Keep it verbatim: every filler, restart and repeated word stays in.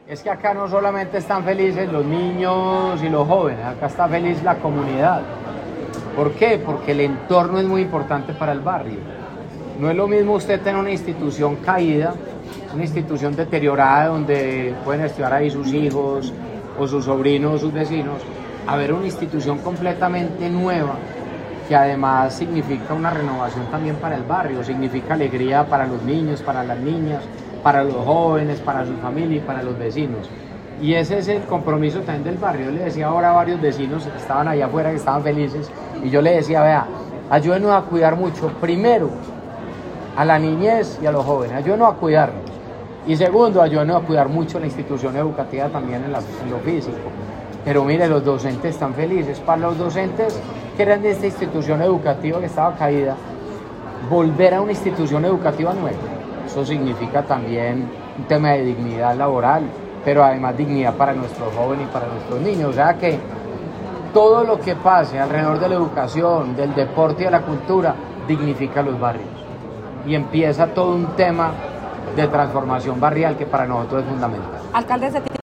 Es que acá no solamente están felices los niños y los jóvenes, acá está feliz la comunidad. ¿Por qué? Porque el entorno es muy importante para el barrio. No es lo mismo usted tener una institución caída, una institución deteriorada donde pueden estudiar ahí sus hijos o sus sobrinos o sus vecinos, a ver una institución completamente nueva que además significa una renovación también para el barrio, significa alegría para los niños, para las niñas, para los jóvenes, para su familia y para los vecinos. Y ese es el compromiso también del barrio. Yo le decía ahora a varios vecinos que estaban allá afuera, que estaban felices, y yo le decía, vea, ayúdenos a cuidar mucho, primero, a la niñez y a los jóvenes, ayúdenos a cuidarnos. Y segundo, ayúdenos a cuidar mucho la institución educativa también en, la, en lo físico. Pero mire, los docentes están felices. Para los docentes que eran de esta institución educativa que estaba caída, volver a una institución educativa nueva, eso significa también un tema de dignidad laboral, pero además dignidad para nuestros jóvenes y para nuestros niños. O sea que todo lo que pase alrededor de la educación, del deporte y de la cultura, dignifica los barrios. Y empieza todo un tema de transformación barrial que para nosotros es fundamental. Alcalde,